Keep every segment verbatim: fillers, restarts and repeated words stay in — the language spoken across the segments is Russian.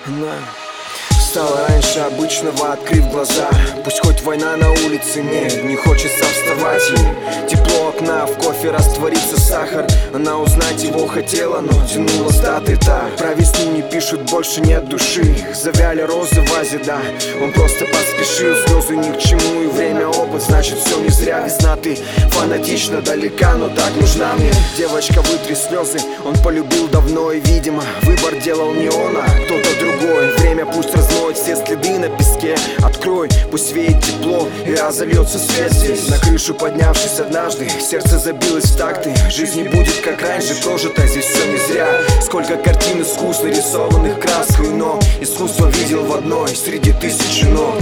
на. Стало раньше обычного, открыв глаза. Пусть хоть война на улице, нет, не хочется вставать ей. Тепло окна, в кофе растворится сахар. Она узнать его хотела, но тянула с даты так. Про весну не пишут, больше нет души. Завяли розы в вазе, да. Он просто поспешил, слезы ни к чему. И время опыт, значит все не зря. Весна, ты фанатично далека, но так нужна мне. Девочка, вытри слезы, он полюбил давно. И видимо, выбор делал не он, а кто-то другой. Время пусть разлоит все следы на песке. Открой, пусть веет тепло и разольется свет здесь. На крышу поднявшись однажды, сердце забилось в такты. Жизнь не будет как раньше, тоже-то здесь все не зря. Сколько картин искусно рисованных краской, но искусство видел в одной среди тысячи нот.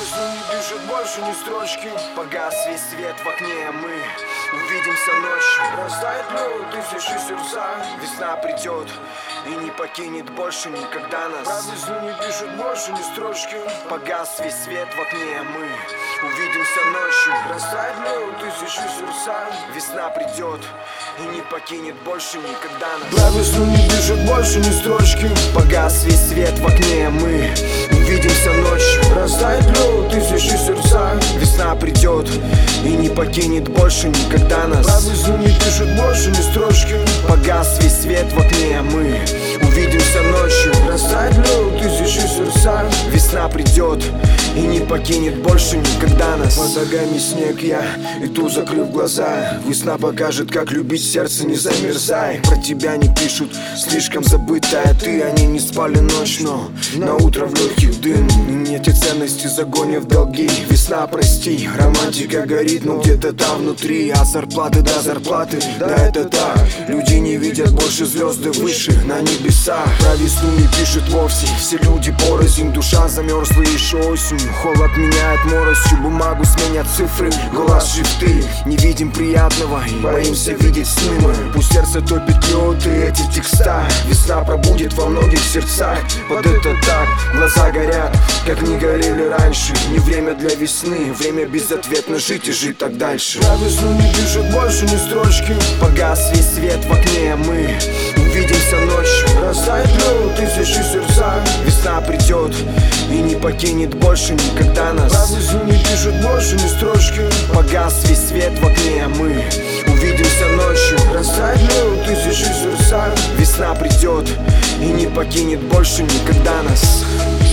Больше ни строчки, погас весь свет в окне, мы увидимся ночью. Растает лед, тысячи сердца, весна придет и не покинет больше никогда нас. Про весну не пишут больше ни строчки, погас весь свет в окне, мы увидимся ночью. Растает лед, тысячи сердца, весна придет и не покинет больше никогда нас. Про весну не пишут больше ни строчки, погас весь свет в окне, мы увидимся ночью. Растает лед, тысячи сердца, весна придет и не покинет больше никогда нас. Про весну не пишут больше ни строчки, погас весь свет в окне, мы увидимся ночью. Растает лед, тысячи сердца, весна придет и не покинет больше никогда нас. Под ногами снег, я иду, закрыв глаза. Весна покажет, как любить, сердце не замерзай. Про тебя не пишут, слишком забытая ты. Они не спали ночь, но на утро в легких дым. И эти ценности загонят в долги. Весна, прости, романтика горит, но где-то там внутри. От зарплаты до зарплаты, да это так. Люди не видят больше звезды выше на небесах. Про весну не пишут вовсе, все люди порознь. Душа замерзла еще осенью, холод меняет моросью. Бумагу сменят цифры, голос шрифты. Не видим приятного и боимся видеть сны мы. Пусть сердце топит лед и эти текста. Весна пробудет во многих сердцах. Под это так, глаза горят, как не горели раньше. Не время для весны, время безответно жить и жить так дальше. Про весну не пишут больше ни строчки, погас весь свет в окне, мы увидимся ночью. Растает лед, тысячи сердца, весна придет и не покинет больше никогда нас. Про весну не пишут больше ни строчки, погас весь свет в окне, мы увидимся ночью. Растает лед, тысячи сердца, весна придет и не покинет больше никогда нас.